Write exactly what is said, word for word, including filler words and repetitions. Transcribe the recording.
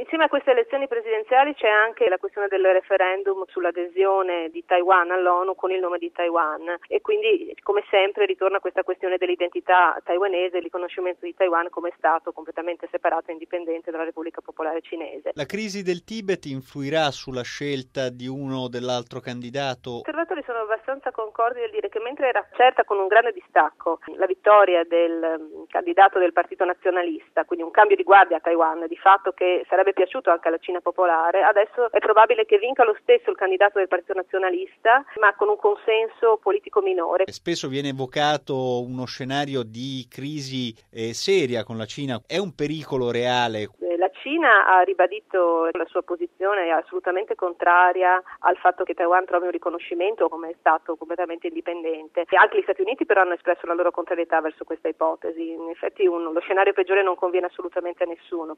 Insieme a queste elezioni presidenziali c'è anche la questione del referendum sull'adesione di Taiwan all'ONU con il nome di Taiwan e quindi come sempre ritorna questa questione dell'identità taiwanese e il riconoscimento di Taiwan come Stato completamente separato e indipendente dalla Repubblica Popolare Cinese. La crisi del Tibet influirà sulla scelta di uno o dell'altro candidato? Gli osservatori sono abbastanza concordi nel dire che mentre era certa con un grande distacco la vittoria del candidato del Partito Nazionalista, quindi un cambio di guardia a Taiwan, di fatto che sarebbe piaciuto anche alla Cina popolare, adesso è probabile che vinca lo stesso il candidato del Partito Nazionalista, ma con un consenso politico minore. Spesso viene evocato uno scenario di crisi eh, seria con la Cina. È un pericolo reale? La Cina ha ribadito la sua posizione assolutamente contraria al fatto che Taiwan trovi un riconoscimento come Stato completamente indipendente. Anche gli Stati Uniti però hanno espresso la loro contrarietà verso questa ipotesi. In effetti un, lo scenario peggiore non conviene assolutamente a nessuno.